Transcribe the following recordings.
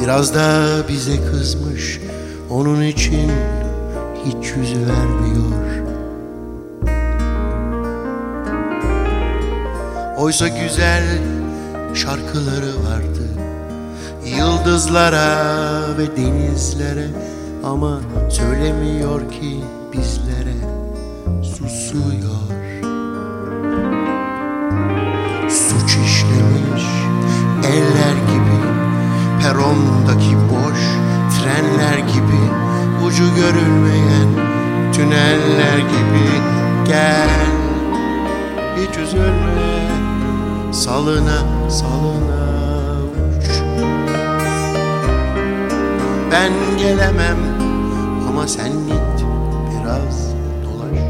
Biraz da bize kızmış, onun için hiç yüz vermiyor. Oysa güzel şarkıları vardı, yıldızlara ve denizlere, ama söylemiyor ki bizlere, susuyor. Suç işlemiş eller gibi, perondaki boş trenler gibi, ucu görülmeyen tüneller gibi. Gel, hiç üzülme, salına salına uç. Ben gelemem ama sen git biraz dolaş.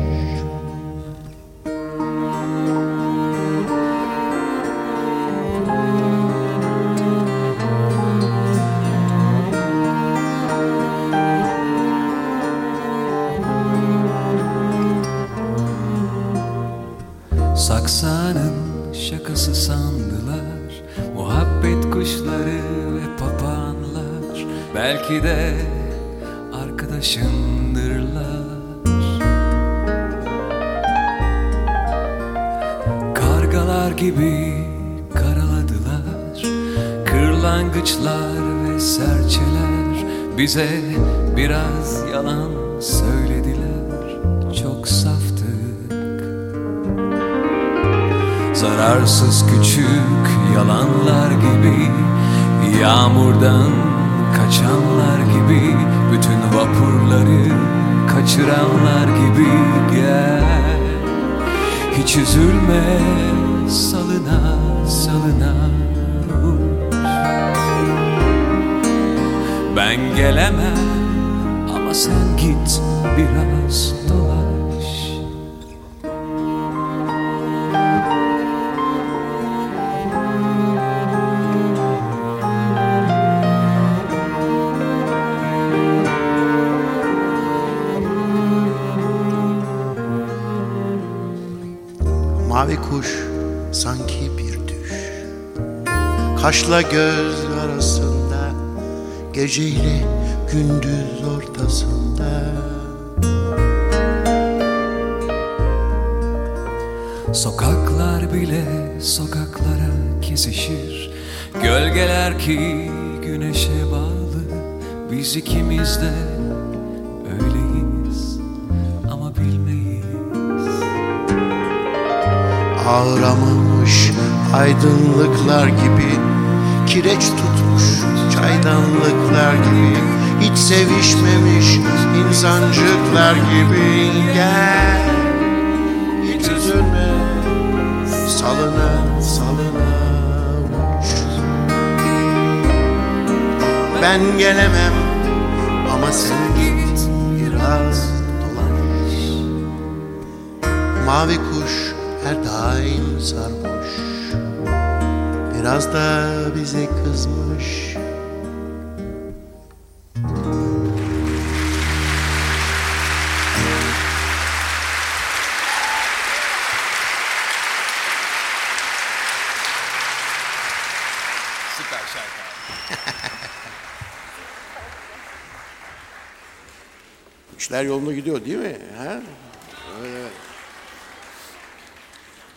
Saksanın şakası sandılar muhabbet kuşları ve papağanlar. Belki de arkadaşındırlar. Kargalar gibi karaladılar kırlangıçlar ve serçeler. Bize biraz yalan söylediler, çok saftık. Zararsız küçük yalanlar gibi, yağmurdan kaçanlar gibi, bütün vapurları kaçıranlar gibi. Gel, hiç üzülme, salına salına uç. Ben gelemem ama sen git biraz dolaş. Mavi kuş sanki bir düş, kaşla göz arasında, geceyle gündüz ortasında. Sokaklar bile sokaklara kesişir, gölgeler ki güneşe bağlı. Biz ikimiz de öyleyiz ama bilmeyiz. Ağramamış aydınlıklar gibi, kireç tutmuş çaydanlıklar gibi, hiç sevişmemiş insancıklar gibi. Gel, hiç üzülme, salına salına uç. Ben gelemem ama sen git biraz dolaş. Mavi kuş her daim sarhoş, biraz da bize kızmış. Süper şarkı. İşler yolunda gidiyor değil mi? Ha?